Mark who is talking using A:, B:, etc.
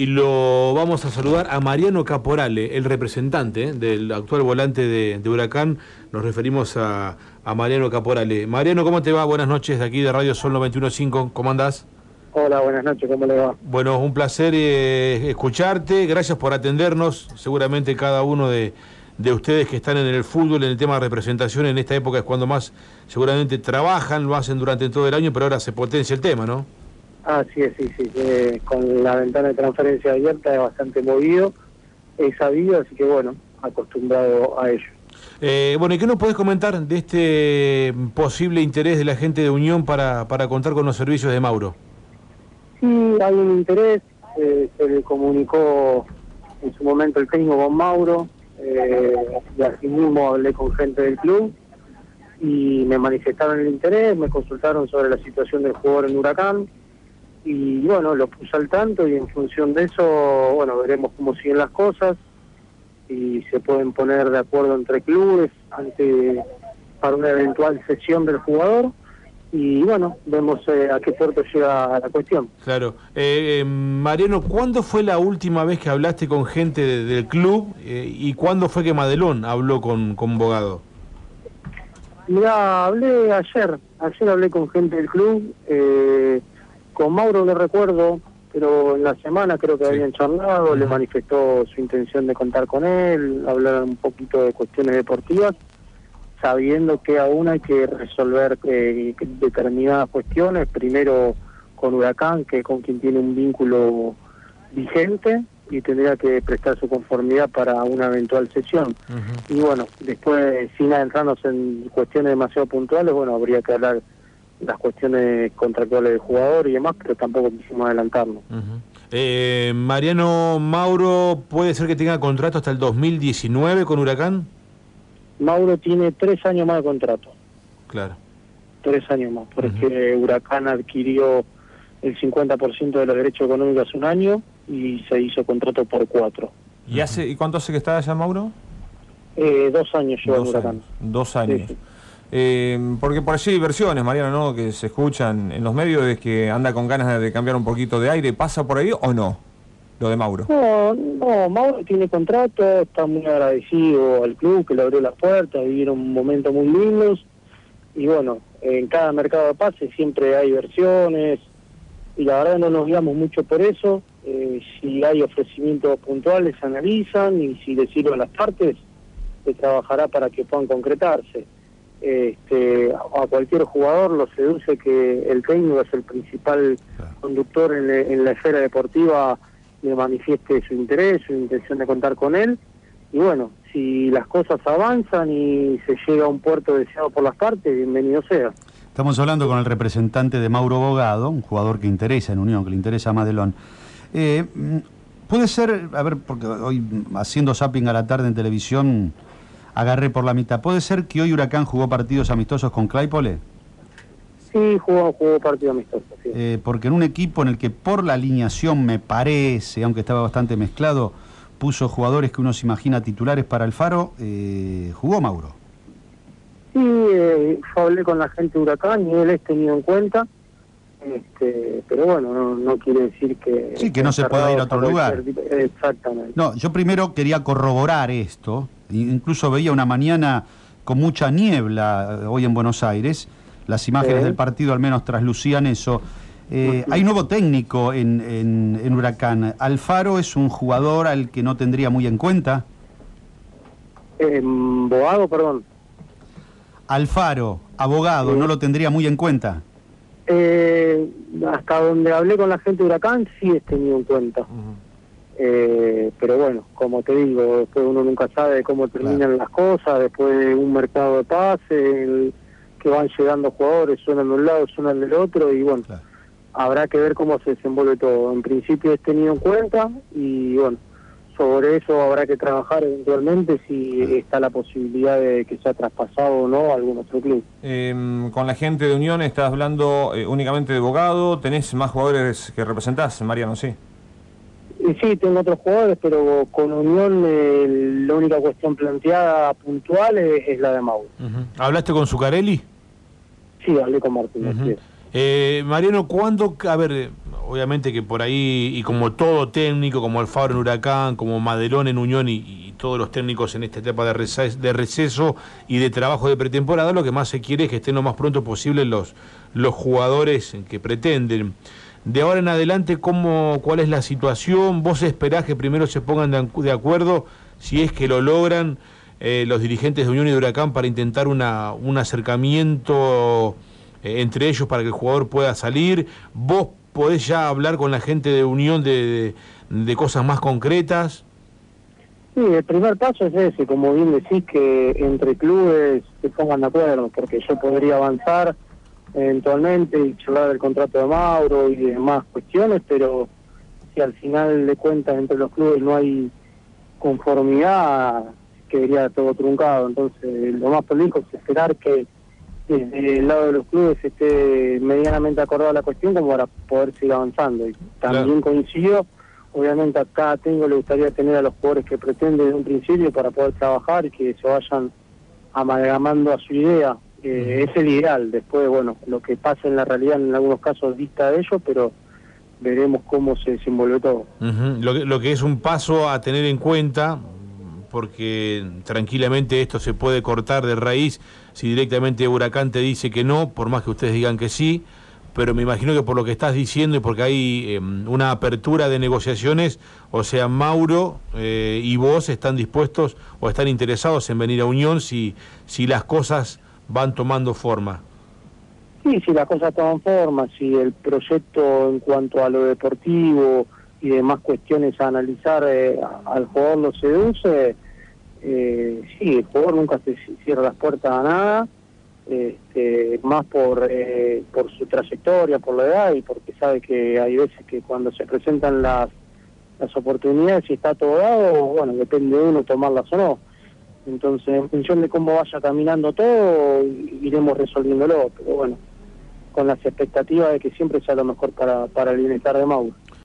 A: y lo vamos a saludar a Mariano Caporale, el representante del actual volante de Huracán. Nos referimos a Mariano Caporale. Mariano, ¿cómo te va? Buenas noches, de aquí de Radio Sol 91.5. ¿Cómo andás?
B: Hola, buenas noches, ¿cómo le va?
A: Bueno, un placer escucharte. Gracias por atendernos. Seguramente cada uno de ustedes que están en el fútbol, en el tema de representación, en esta época es cuando más seguramente trabajan, lo hacen durante todo el año, pero ahora se potencia el tema, ¿no?
B: Sí. Con la ventana de transferencia abierta es bastante movido, he sabido, así que bueno, acostumbrado a ello.
A: Bueno, ¿y qué nos podés comentar de este posible interés de la gente de Unión para contar con los servicios de Mauro?
B: Sí, hay un interés, se le comunicó en su momento el técnico con Mauro, y así mismo hablé con gente del club y me manifestaron el interés, me consultaron sobre la situación del jugador en Huracán y bueno, lo puse al tanto y en función de eso, bueno, veremos cómo siguen las cosas y se pueden poner de acuerdo entre clubes para una eventual cesión del jugador y bueno, vemos a qué puerto llega la cuestión.
A: Claro. Mariano, ¿cuándo fue la última vez que hablaste con gente del club y cuándo fue que Madelón habló con Bogado?
B: Mirá, hablé ayer hablé con gente del club, con Mauro no recuerdo, pero en la semana creo que habían charlado, le manifestó su intención de contar con él, hablar un poquito de cuestiones deportivas, sabiendo que aún hay que resolver determinadas cuestiones, primero con Huracán, que es con quien tiene un vínculo vigente, y tendría que prestar su conformidad para una eventual sesión. Y bueno, después, sin adentrarnos en cuestiones demasiado puntuales, bueno, habría que hablar las cuestiones contractuales del jugador y demás, pero tampoco quisimos adelantarnos.
A: Mariano, Mauro, ¿puede ser que tenga contrato hasta el 2019 con Huracán?
B: Mauro tiene 3 años más de contrato.
A: Claro.
B: 3 años más, porque Huracán adquirió el 50% de los derechos económicos hace un año y se hizo contrato por 4.
C: ¿Y cuánto hace que está allá, Mauro?
B: 2 años lleva en Huracán.
C: 2 años.
B: Sí.
C: Porque por allí hay versiones, Mariano, ¿no?, que se escuchan en los medios, de que anda con ganas de cambiar un poquito de aire. ¿Pasa por ahí o no, lo de Mauro?
B: No, Mauro tiene contrato, está muy agradecido al club que le abrió las puertas, vivieron momentos muy lindos y bueno, en cada mercado de pases siempre hay versiones y la verdad no nos guiamos mucho por eso. Si hay ofrecimientos puntuales se analizan y si le sirve a las partes se trabajará para que puedan concretarse. A cualquier jugador lo seduce que el técnico es el principal conductor en la esfera deportiva, le manifieste su interés, su intención de contar con él y bueno, si las cosas avanzan y se llega a un puerto deseado por las partes, bienvenido sea.
D: Estamos hablando con el representante de Mauro Bogado, un jugador que interesa en Unión, que le interesa a Madelón. Puede ser, a ver, porque hoy haciendo zapping a la tarde en televisión agarré por la mitad, ¿puede ser que hoy Huracán jugó partidos amistosos con Claypole?
B: Sí, jugó partido amistoso, sí.
D: Porque en un equipo en el que por la alineación me parece, aunque estaba bastante mezclado, puso jugadores que uno se imagina titulares para Alfaro, jugó Mauro.
B: Sí, yo hablé con la gente de Huracán y él es tenido en cuenta, pero bueno, no quiere decir que...
D: Sí, que no se pueda ir a otro lugar.
B: Exactamente.
D: No, yo primero quería corroborar esto, incluso veía una mañana con mucha niebla hoy en Buenos Aires, las imágenes del partido al menos traslucían eso. Hay nuevo técnico en Huracán. ¿Alfaro es un jugador al que no tendría muy en cuenta?
B: Bogado, perdón.
D: Alfaro, abogado, ¿no lo tendría muy en cuenta?
B: Hasta donde hablé con la gente de Huracán sí es tenido en cuenta. Pero bueno, como te digo, después uno nunca sabe cómo terminan las cosas, después de un mercado de pases, que van llegando jugadores, suenan de un lado, suenan del otro, y bueno, habrá que ver cómo se desenvuelve todo. En principio es tenido en cuenta, y bueno, sobre eso habrá que trabajar eventualmente si está la posibilidad de que sea traspasado o no a algún otro club.
C: Con la gente de Unión estás hablando únicamente de Bogado, ¿tenés más jugadores que representás, Mariano, sí?
B: Sí, tengo otros jugadores, pero con Unión la única cuestión planteada puntual es la de Mauro.
A: ¿Hablaste con Zuccarelli?
B: Sí, hablé con Martín.
A: Mariano, ¿cuándo? A ver, obviamente que por ahí, y como todo técnico, como Alfaro en Huracán, como Madelón en Unión y todos los técnicos en esta etapa de receso y de trabajo de pretemporada, lo que más se quiere es que estén lo más pronto posible los jugadores que pretenden. De ahora en adelante, ¿cuál es la situación? ¿Vos esperás que primero se pongan de acuerdo, si es que lo logran, los dirigentes de Unión y de Huracán, para intentar un acercamiento entre ellos para que el jugador pueda salir? ¿Vos podés ya hablar con la gente de Unión de cosas más concretas?
B: Sí, el primer paso es ese, como bien decís, que entre clubes se pongan de acuerdo, porque yo podría avanzar eventualmente y charlar del contrato de Mauro y demás cuestiones, pero si al final de cuentas entre los clubes no hay conformidad, quedaría todo truncado. Entonces lo más prolijo es esperar que desde el lado de los clubes esté medianamente acordada la cuestión como para poder seguir avanzando. Y también coincido, obviamente a cada técnico le gustaría tener a los jugadores que pretende desde un principio para poder trabajar y que se vayan amalgamando a su idea. Es el ideal. Después, bueno, lo que pasa en la realidad en algunos casos dista de ello, pero veremos cómo se desenvuelve todo.
A: Lo que es un paso a tener en cuenta, porque tranquilamente esto se puede cortar de raíz si directamente Huracán te dice que no, por más que ustedes digan que sí, pero me imagino que por lo que estás diciendo y porque hay una apertura de negociaciones, o sea, Mauro y vos están dispuestos o están interesados en venir a Unión si las cosas van tomando forma.
B: Sí, si las cosas toman forma, si el proyecto en cuanto a lo deportivo y demás cuestiones a analizar al jugador lo seduce, sí, el jugador nunca se cierra las puertas a nada, más por su trayectoria, por la edad y porque sabe que hay veces que cuando se presentan las oportunidades y está todo dado, bueno, depende de uno tomarlas o no. Entonces, en función de cómo vaya caminando todo, iremos resolviéndolo, pero bueno, con las expectativas de que siempre sea lo mejor para el bienestar de Mauro.